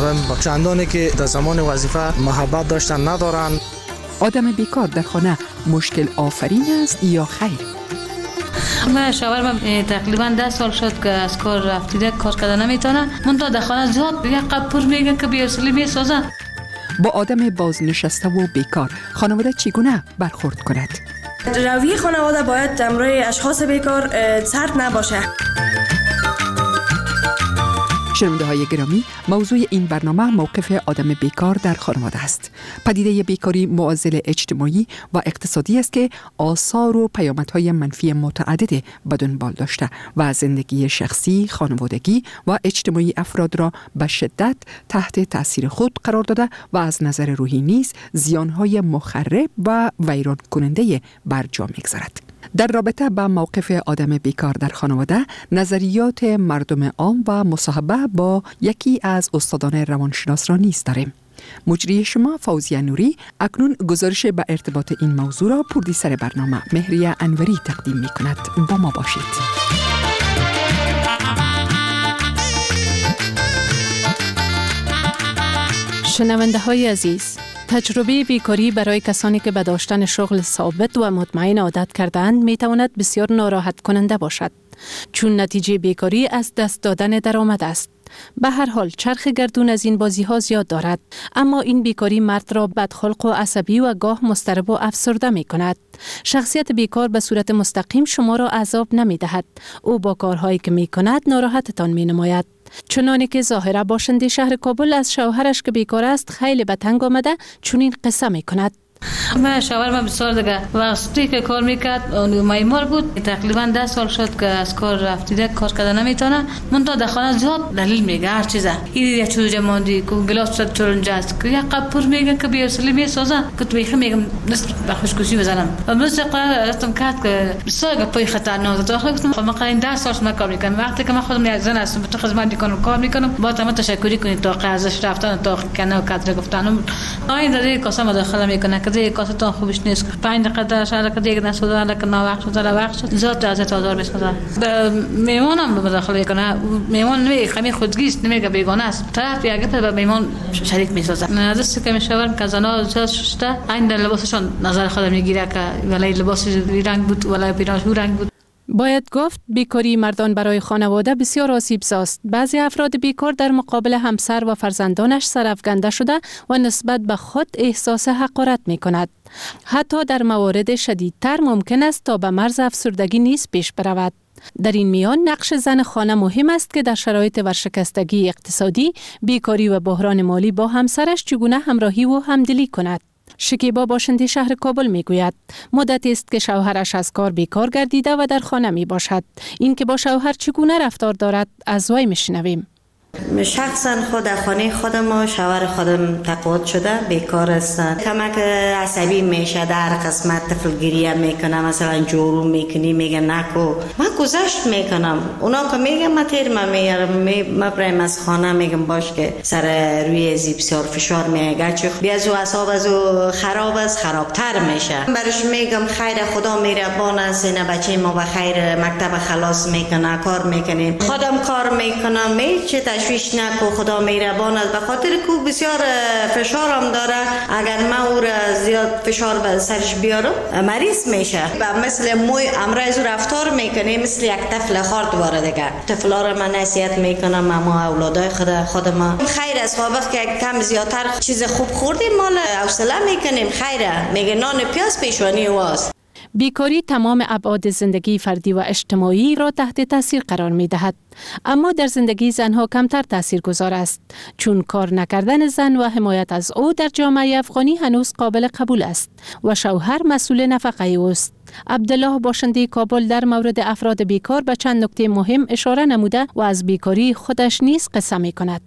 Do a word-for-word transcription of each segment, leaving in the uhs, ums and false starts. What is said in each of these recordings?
امروز چندانی که در زمان وظیفه محبت داشتن ندارن. آدم بیکار در خانه مشکل آفرین است یا خیر؟ من شوهرم تقریبا ده سال شد که از کار رفتیده، کار کردن نمیتونه. من تا در خانه زیاد یک قد پر میگه که بی‌حوصله میسازه. با آدم بازنشسته و بیکار خانواده چگونه برخورد کند؟ روی خانواده باید امروی اشخاص بیکار سرد نباشه. شنونده های گرامی، موضوع این برنامه موقف آدم بیکار در خانواده است. پدیده بیکاری معضل اجتماعی و اقتصادی است که آثار و پیامدهای منفی متعدد به دنبال داشته و زندگی شخصی، خانوادگی و اجتماعی افراد را به شدت تحت تاثیر خود قرار داده و از نظر روحی نیز زیانهای مخرب و ویران کننده بر جا می‌گذارد. در رابطه با موقف آدم بیکار در خانواده، نظریات مردم عام و مصاحبه با یکی از استادان روانشناس را نیز داریم. مجری شما فوزیه نوری اکنون گزارش به ارتباط این موضوع را پردیسر برنامه مهریه انوری تقدیم می کند. با ما باشید. شنونده های عزیز، تجربه بیکاری برای کسانی که به داشتن شغل ثابت و مطمئن عادت کردند می تواند بسیار ناراحت کننده باشد، چون نتیجه بیکاری از دست دادن درآمد است. به هر حال چرخ گردون از این بازی ها زیاد دارد، اما این بیکاری مرد را بدخلق و عصبی و گاه مضطرب و افسرده می کند. شخصیت بیکار به صورت مستقیم شما را عذاب نمی دهد. او با کارهایی که می کند ناراحتتان می نماید. چنانه که ظاهرا باشنده شهر کابل از شوهرش که بیکار است خیلی به تنگ آمده چون این قصه می کند. من شوهرم بسیار دیگه وقتی که کار میکرد معمار بود، تقریبا ده سال شد که از کار رفتیده، کار کردن نمیتونه. من تا در خانه زیاد دلیل میگه هر چیزه. این یه چوجه ماندی که گلاس شد چرونجا است که یک قد پر میگه که بی‌حوصله میسازه که تو بیخی میگم نست به خوشگوشی بزنم. و من قرار رفتم کرد که بسیار پای خطرناک داشت. گفتم من قرار ده سال من کار میکنم. وقتی که من خودم یک زن هستم تو خدمت میکنم کار میکنم، با تمام تشکری کنید تا قرضش رفتن تا کنه و کادر گفتن آین داری کاسه مداخله میکنه که کاستون خوبش نیست. پنج دقیقه درش حالا که دیگه نشده، حالا که ناوقت شده، حالا وقت شد زیاد جازت آزار میسازه. میمونم به مداخله کنه. میمون نمیگه خمی خودگیست، نمیگه بیگانه است. طرف یه گپ به میمون شریک میسازه. نظرست که میشورم که زنا زیاد شده این لباسشون نظر خودم میگیره که ولی لباس رنگ بود ولی پیراهنش رنگ بود. باید گفت بیکاری مردان برای خانواده بسیار آسیب‌زاست. بعضی افراد بیکار در مقابل همسر و فرزندانش سرافکنده شده و نسبت به خود احساس حقارت می‌کند. حتی در موارد شدیدتر ممکن است تا به مرز افسردگی نیز پیش برود. در این میان نقش زن خانه مهم است که در شرایط ورشکستگی اقتصادی، بیکاری و بحران مالی با همسرش چگونه همراهی و همدلی کند. شکیبا باشنده شهر کابل میگوید مدتی است که شوهرش از کار بیکار گردیده و در خانه می باشد. این که با شوهر چگونه رفتار دارد از وی میشنویم. شخصا خود در خانه خودم و شوهر خودم تقاعد شده بیکار هستن. کمک عصبی میشه، در قسمت طفلگیری میکنم، مثلا جورو میکنی میگه نکو، من گذشت میکنم. اونا که میگم من تیر من میارم مبرم از خانه، میگم باش که سر روی ازی بسیار فشار میگه چه بیازو اصاب ازو خراب است خرابتر میشه. برش میگم خیر خدا میربان است، نه بچه ما به خیر مکتب خلاص میکنه کار میکنیم، خودم کار میکنم میچه تشویش نکو خدا مهربان است. به خاطر کو بسیار فشارم داره، اگر من او را زیاد فشار به سرش بیارم مریض میشه و مثل موی امروز رفتار میکنه مثل یک طفل خرد واره دیگه. طفلا را من نصیحت میکنم اما اولادای خود خودم خیر است وقت که کم زیادتر چیز خوب خوردیم مال حوصله میکنیم خیره، میگه نان پیاز پیشانی واست. بیکاری تمام ابعاد زندگی فردی و اجتماعی را تحت تاثیر قرار می دهد. اما در زندگی زنها کمتر تاثیرگذار است، چون کار نکردن زن و حمایت از او در جامعه افغانی هنوز قابل قبول است و شوهر مسئول نفقه اوست. عبدالله باشنده کابل در مورد افراد بیکار به چند نکته مهم اشاره نموده و از بیکاری خودش نیز قصه می کند.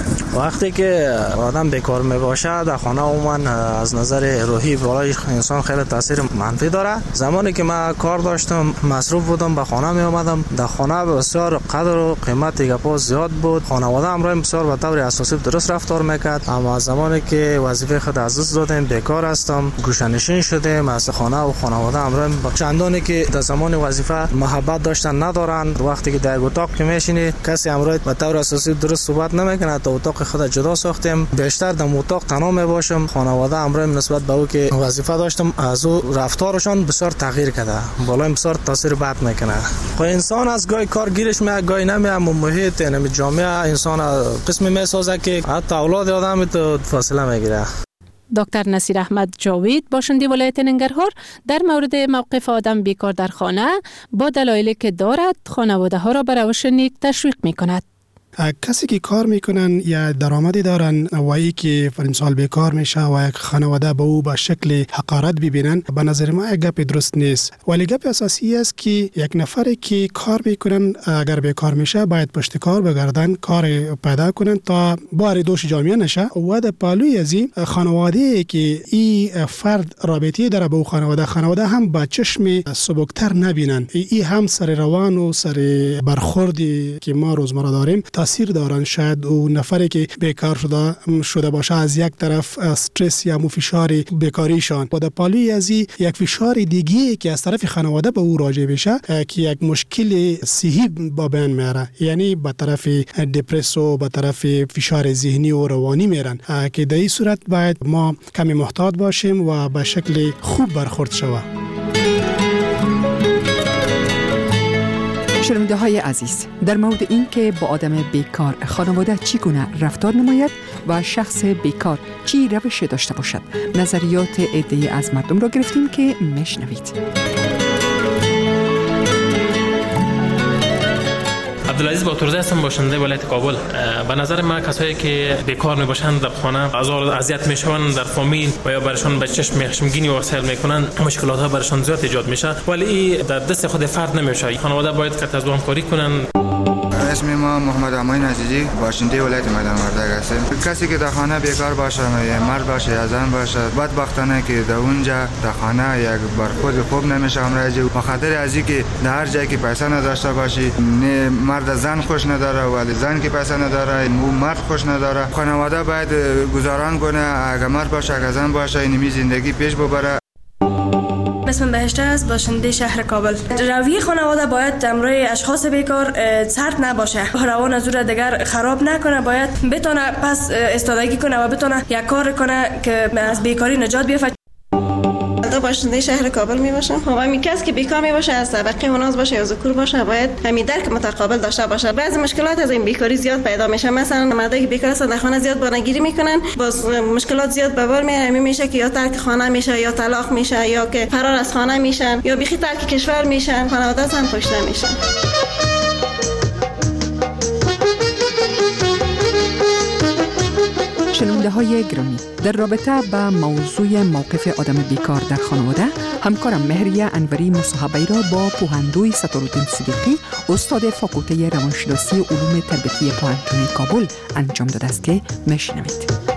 وقتی که آدم بیکار میباشه در خانه عموما از نظر روحی برای انسان خیلی تاثیر منفی داره. زمانی که من کار داشتم مصروف بودم به خانه می اومدم، در خانه بسیار قدر و قیمت گپا زیاد بود، خانواده امروز بسیار به طور اساسی درست رفتار میکرد. اما زمانی که وظیفه خود از دست دادم بیکار هستم گوشه‌نشین شدم از خانه و خانواده امروز چندانی که در زمان وظیفه محبت داشتن ندارن. وقتی که در اتاق که میشینی کسی امروز به طور اساسی درست صحبت نمیکنه، تا اتاق اتاق خود جدا ساختیم. بیشتر در اتاق تنها می باشم. خانواده امروز نسبت به او که وظیفه داشتم از او رفتارشان بسیار تغییر کرده. بالای بسیار تاثیر بد میکنه. خو انسان از گاهی کار گیرش میاد، گاهی نمیاد. محیط یعنی جامعه انسان قسمی میسازه که حتی اولاد آدم تو فاصله میگیره. دکتر نصیر احمد جاوید باشنده ولایت ننگرهار در مورد موقف آدم بیکار در خانه با دلایلی که دارد خانواده ها را به روش نیک تشویق میکند. کسی که کار میکنن یا درآمدی دارن و ای که فرنسال بیکار میشه و یک خانواده به او به شکل حقارت ببینن، به نظر ما یک گپ درست نیست. ولی گپ اساسی است که یک نفری که کار میکنن اگر بیکار میشه باید پشت کار بگردن، کار پیدا کنن تا بار دوش جامعه نشه و در پالوی از این خانواده که این فرد رابطه داره با او خانواده خانواده هم با چشم سبکتر نبینن. این هم سر روان و سر برخوردی که ما روزمره داریم تاثیر دارن. شاید او نفری که بیکار شده شده باشه از یک طرف استرس یا فشار بیکاریشان و در پالوی از یک فشار دیگه که از طرف خانواده به او راجع بشه که یک مشکل صحی با بین میاره، یعنی به طرف دپرسو به طرف فشار ذهنی و روانی میرن که در این صورت باید ما کمی محتاط باشیم و به شکل خوب برخورد شود. شنونده های عزیز، در مورد این که با آدم بیکار خانواده چگونه رفتار نماید و شخص بیکار چی روش داشته باشد نظریات عده‌ای از مردم را گرفتیم که میشنوید. عبدالعزیز باتورزی هستم، باشنده ولایت کابل. به نظر من کسایی که بیکار میباشند در خانه آزار اذیت میشوند در فامیل و یا برشان به چشم خشمگینی واسه میکنن، مشکلات ها برشان زیاد ایجاد میشه، ولی این در دست خود فرد نمیشه. خانواده باید که از همکاری کنن. اسم ما محمد امین عزیزی، باشنده ولایت میدان وردگ هستم. کسی که در خانه بیکار باشه، مرد باشه یا زن باشه، بدبختانه که در اونجا در خانه یک برخورد خوب نمیشه امروزی، به خاطر از اینکه در هر جایی که پیسه نداشته باشی، نه مرد زن خوش نداره ولی زن که پیسه نداره او مرد خوش نداره. خانواده باید گزاران کنه، اگر مرد باشه اگر زن باشه اینمی زندگی پیش ببره. اسمم بهشته است، باشنده شهر کابل. رویه خانواده باید امروی اشخاص بیکار سرد نباشه، روان از او دیگر خراب نکنه، باید بتونه پس استادگی کنه و بتونه یک کار کنه که از بیکاری نجات بیافته. باشنده شهر کابل می باشم. و همین کس که بیکار می باشه از طبقه مناز باشه یا ذکور باشه باید همین درک متقابل داشته باشه. بعضی مشکلات از این بیکاری زیاد پیدا میشه، مثلا مردایی که بیکار هستن در خانه زیاد بانگیری میکنن، باز مشکلات زیاد به بار میاد. همین میشه که یا ترک خانه میشه یا طلاق میشه یا که فرار از خانه میشن یا بیخی ترک کشور میشن، خانواده هم خوش نمیشن. شنونده های گرامی، در رابطه با موضوع موقف آدم بیکار در خانواده، همکارم مهریه انوری مصاحبه را با پوهندوی ستارالدین صدیقی، استاد فاکولته روانشناسی علوم تربیتی پوهنتون کابل انجام داده است که میشنوید.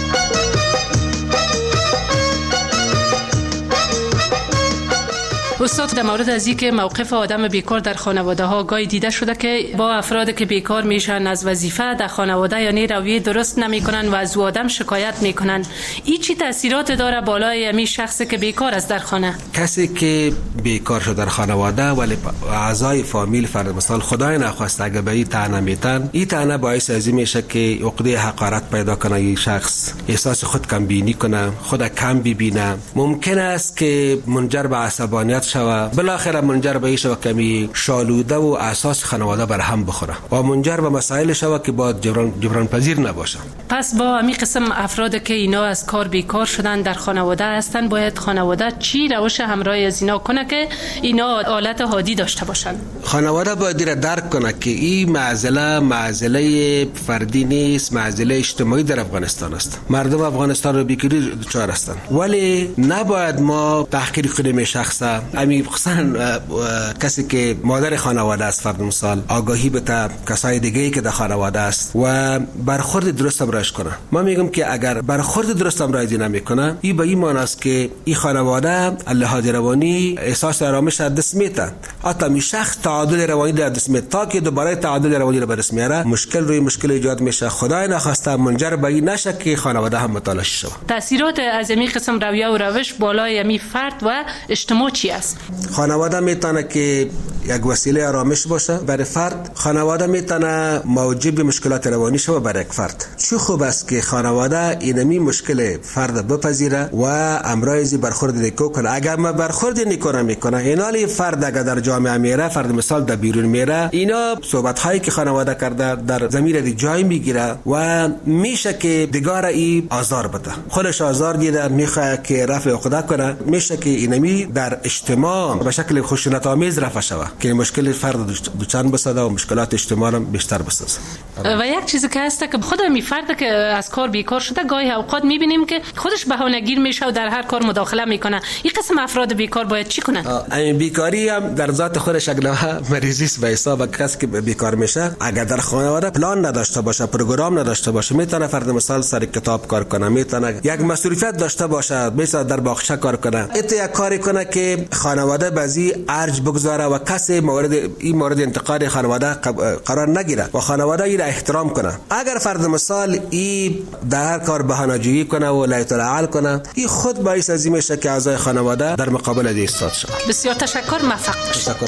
استاد، در مورد از اینکه موقف آدم بیکار در خانواده ها گاهی دیده شده که با افرادی که بیکار میشن از وظیفه در خانواده یعنی رویه درست نمیکنن و از او آدم شکایت میکنن، این چی تاثیرات داره بالای همین شخصی که بیکار است در خانه؟ کسی که بیکار شده در خانواده ولی اعضای فامیل فرض مثال خدای نخواست اگه به این طعنه میتن، این طعنه باعث از این میشه که عقده حقارت پیدا کنه، این شخص احساس خود کم بینی کنه، خود کم ببینه، ممکن است که منجر به عصبانیت شوه، بالاخره منجر به این شوه کمی شالوده و اساس خانواده بر هم بخوره و منجر به مسائل شوه که با جبران جبران پذیر نباشه. پس با همین قسم افراد که اینا از کار بیکار شدن در خانواده هستن، باید خانواده چی روش همراهی از اینا کنه که اینا حالت عادی داشته باشن؟ خانواده باید را درک کنه که این معضله معضله فردی نیست، معضله اجتماعی در افغانستان است. مردم افغانستان رو بیکاری دچار هستند، ولی نباید ما تحقیر کنیم شخصا. همین خصوصا کسی که مادر خانواده است فرض مثال آگاهی بده کسای دیگه‌ای که در خانواده است و برخورد درست امرایش کنه. ما میگم که اگر برخورد درست امرایزی نمیکنه، این به این معنی است که این خانواده لحاظ روانی احساس آرامش از دست میده. حتی می شخص تعادل روانی در دست میده، تا که دوباره تعادل روانی رو به دست میاره مشکل روی مشکل ایجاد میشه. خدای نخواسته منجر به این نشه که خانواده هم متلاشی شه. تاثیرات از این قسم رویه و روش بالای می فرد و اجتماع چی است؟ است؟ خانواده میتونه که یک وسیله آرامش باشه برای فرد. خانواده میتونه موجب مشکلات روانی شوه برای یک فرد. چه خوب است که خانواده اینمی مشکل فرد بپذیره و امرایزی برخورد نیکو کنه. اگر ما برخورد نیکو نمیکنه، اینالی فرد اگر در جامعه میره، فرد مثال در بیرون میره، اینا صحبت هایی که خانواده کرده در ضمیر دی جای میگیره و میشه که دیگار ای آزار بده. خودش آزار دیده میخواد که رفع عقده کنه، میشه که اینمی در اجتماع به شکل خشونت آمیز رفع شوه که مشکل فرد دوچان بسازه و مشکلات اجتماع هم بیشتر بسازه. و یک چیزی که هست که خود می فرد که از کار بیکار شده، گاهی اوقات میبینیم که خودش بهانه‌گیر میشه و در هر کار مداخله میکنه. این قسم افراد بیکار باید چی کنن؟ این بیکاری هم در ذات خودش یک نوع مریضی است. به حساب کسی که بیکار میشه، اگر در خانواده پلان نداشته باشه، پروگرام نداشته باشه، میتونه فرد مثال سر کتاب کار کنه، میتونه یک مسئولیت داشته باشه، مثلا در باغچه کار کنه، ایت یک کاری کنه که خانواده بازی ارج بگذاره و کسی مورد این مورد انتقاد خانواده قرار نگیره و خانواده این را احترام کنه. اگر فرد مثال این در هر کار بهانه‌جویی کنه و لایت العقل کنه، این خود باعث از این میشه که اعضای خانواده در مقابل دی ایستاد شود. بسیار تشکر، موفق باشید. تشکر.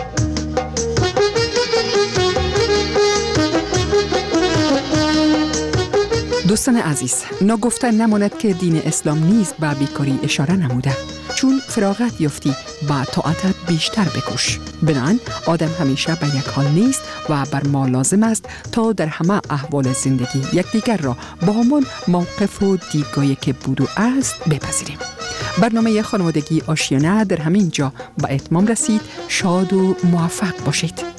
دوستان عزیز، ناگفته نماند که دین اسلام نیز به بیکاری اشاره نموده. چون فراغت یافتی با طاعتت بیشتر بکوش. بنان آدم همیشه به یک حال نیست و بر ما لازم است تا در همه احوال زندگی یکدیگر را با همان موقف و دیدگاهی که بود و است بپذیریم. برنامه خانوادگی آشیانه در همین جا به اتمام رسید. شاد و موفق باشید.